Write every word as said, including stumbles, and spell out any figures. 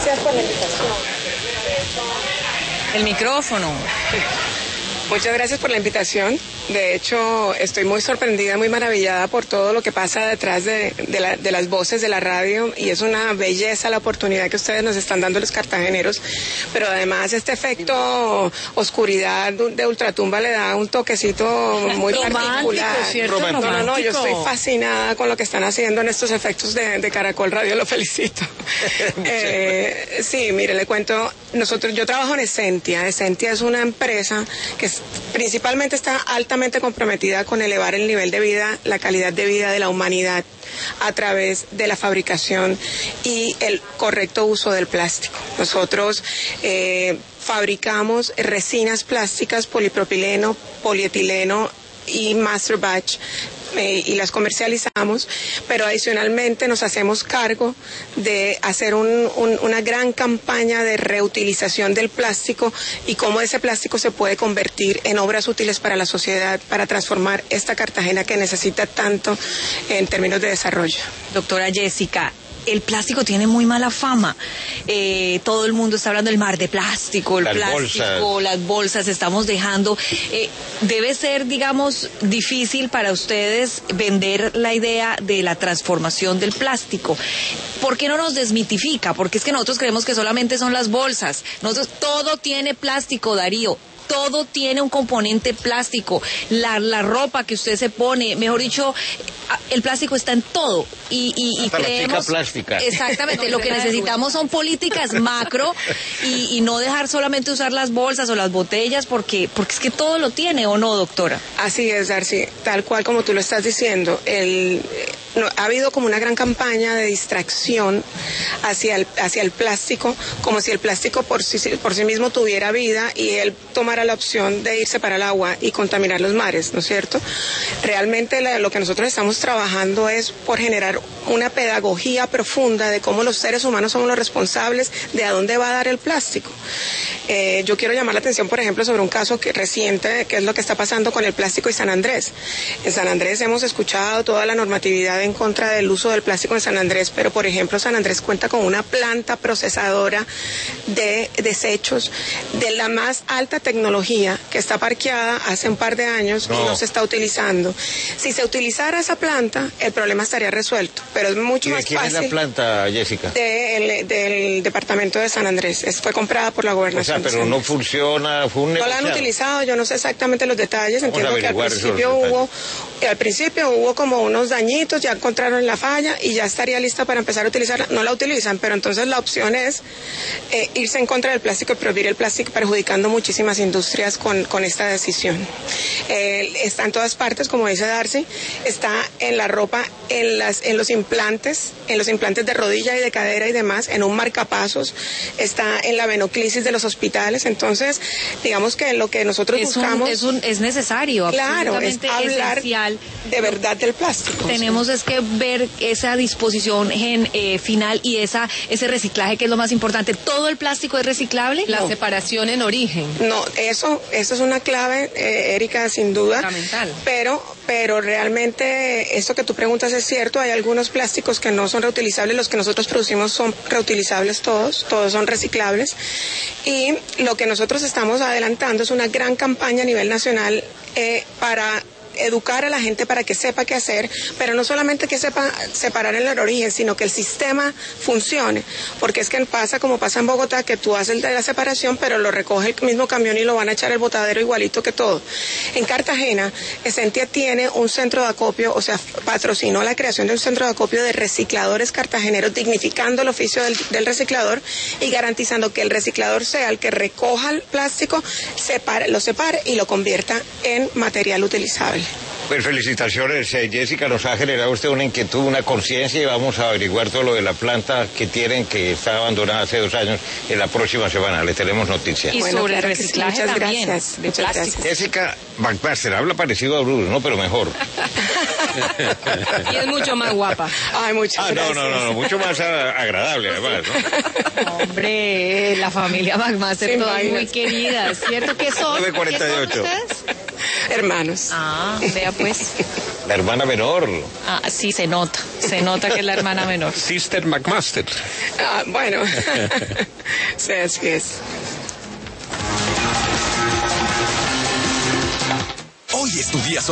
gracias por la invitación. El micrófono. Muchas gracias por la invitación. De hecho, estoy muy sorprendida, muy maravillada por todo lo que pasa detrás de, de, la, de las voces de la radio, y es una belleza la oportunidad que ustedes nos están dando los cartageneros, pero además este efecto oscuridad de Ultratumba le da un toquecito muy particular. ¿Cierto? No, no, no, yo estoy fascinada con lo que están haciendo en estos efectos de, de Caracol Radio, lo felicito. eh, sí, mire, le cuento, nosotros, yo trabajo en Esentia. Esentia es una empresa que es, principalmente está altamente comprometida con elevar el nivel de vida, la calidad de vida de la humanidad a través de la fabricación y el correcto uso del plástico. Nosotros eh, fabricamos resinas plásticas, polipropileno, polietileno y master batch, eh, y las comercializamos, pero adicionalmente nos hacemos cargo de hacer un, un, una gran campaña de reutilización del plástico y cómo ese plástico se puede convertir en obras útiles para la sociedad, para transformar esta Cartagena que necesita tanto en términos de desarrollo. Doctora Jessica, el plástico tiene muy mala fama. Eh, todo el mundo está hablando del mar de plástico, el las plástico, bolsas. las bolsas, estamos dejando. Eh, debe ser, digamos, difícil para ustedes vender la idea de la transformación del plástico. ¿Por qué no nos desmitifica? Porque es que nosotros creemos que solamente son las bolsas. Nosotros, todo tiene plástico, Darío. Todo tiene un componente plástico, la, la ropa que usted se pone, mejor dicho, el plástico está en todo y, y, y hasta creemos, la chica plástica. Exactamente, lo que necesitamos son políticas macro y, y no dejar solamente usar las bolsas o las botellas porque, porque es que todo lo tiene, ¿o no, doctora? Así es, Darcy, tal cual como tú lo estás diciendo, el... No, ha habido como una gran campaña de distracción hacia el, hacia el plástico, como si el plástico por sí, por sí mismo tuviera vida y él tomara la opción de irse para el agua y contaminar los mares, ¿no es cierto? Realmente la, lo que nosotros estamos trabajando es por generar una pedagogía profunda de cómo los seres humanos somos los responsables de a dónde va a dar el plástico. Eh, yo quiero llamar la atención, por ejemplo, sobre un caso que, reciente, que es lo que está pasando con el plástico y San Andrés. En San Andrés hemos escuchado toda la normatividad en contra del uso del plástico en San Andrés, pero por ejemplo San Andrés cuenta con una planta procesadora de desechos de la más alta tecnología que está parqueada hace un par de años no. y no se está utilizando. Si se utilizara esa planta, el problema estaría resuelto, pero es mucho ¿Y de más quién fácil. es la planta, Jessica? De, el, del departamento de San Andrés. Es, fue comprada por la gobernación. O sea, pero no funciona, fue un No la han utilizado, yo no sé exactamente los detalles. Vamos Entiendo que al principio hubo, al principio hubo como unos dañitos, ya encontraron la falla y ya estaría lista para empezar a utilizarla. No la utilizan, pero entonces la opción es eh, irse en contra del plástico y prohibir el plástico, perjudicando muchísimas industrias con, con esta decisión. Eh, está en todas partes, como dice Darcy, está en la ropa, en, las, en los implantes, en los implantes de rodilla y de cadera y demás, en un marcapasos, está en la venoclisis de los hospitales. Entonces, digamos que lo que nosotros es buscamos... Un, es, un, es necesario, claro, es hablar esencial. De verdad del plástico. Tenemos es que ver esa disposición gen, eh, final y esa ese reciclaje que es lo más importante. ¿Todo el plástico es reciclable? La no. separación en origen. No, eso, eso es una clave, eh, Erika, sin duda. Fundamental. Pero, pero realmente esto que tú preguntas es cierto. Hay algunos plásticos que no son reutilizables. Los que nosotros producimos son reutilizables todos, todos son reciclables. Y lo que nosotros estamos adelantando es una gran campaña a nivel nacional eh, para educar a la gente para que sepa qué hacer, pero no solamente que sepa separar en el origen, sino que el sistema funcione, porque es que pasa como pasa en Bogotá, que tú haces la separación, pero lo recoge el mismo camión y lo van a echar al botadero igualito que todo. En Cartagena, Esentia tiene un centro de acopio, o sea, patrocinó la creación de un centro de acopio de recicladores cartageneros, dignificando el oficio del, del reciclador y garantizando que el reciclador sea el que recoja el plástico, separe, lo separe y lo convierta en material utilizable. Pues felicitaciones, eh, Jessica, nos ha generado usted una inquietud, una conciencia y vamos a averiguar todo lo de la planta que tienen, que está abandonada hace dos años, en la próxima semana, le tenemos noticias. Y bueno, sobre claro el reciclaje sí, muchas también, gracias, de muchas plástico. gracias. Jessica McMaster, habla parecido a Bruce, ¿no? Pero mejor. Y es mucho más guapa. Ay, muchas Ah, gracias. no, no, no, no, mucho más a, agradable además, ¿no? Hombre, la familia McMaster, Sin todas vainas. muy queridas, ¿cierto? ¿Qué son? nueve cuarenta y ocho. ¿Qué son ustedes? Hermanos. Ah, vea pues. La hermana menor. Ah, sí, se nota, se nota que es la hermana menor. Sister McMaster. Ah, bueno, sí, así es. Hoy es tu día